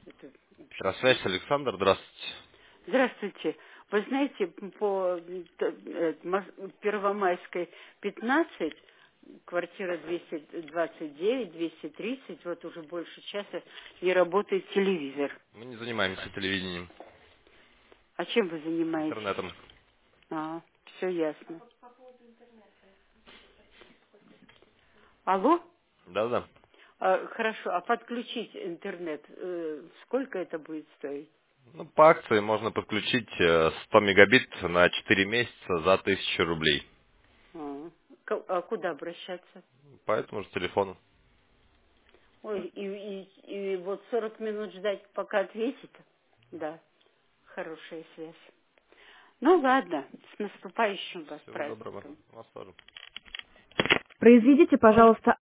Это- Связь, Александр, здравствуйте. Здравствуйте. Вы знаете, по Первомайской 15, квартира 229, 230, вот уже больше часа не работает телевизор. Мы не занимаемся телевидением, А чем вы занимаетесь? интернетом. А, все ясно. Алло? Да-да. Хорошо, а подключить интернет, сколько это будет стоить? Ну, по акции можно подключить 100 мегабит на 4 месяца за 1000 рублей. А куда обращаться? По этому же телефону. Ой, и вот 40 минут ждать, пока ответит? Да, хорошая связь. Ну ладно, с наступающим вас Всего доброго. праздником. Вас тоже. Произведите, пожалуйста,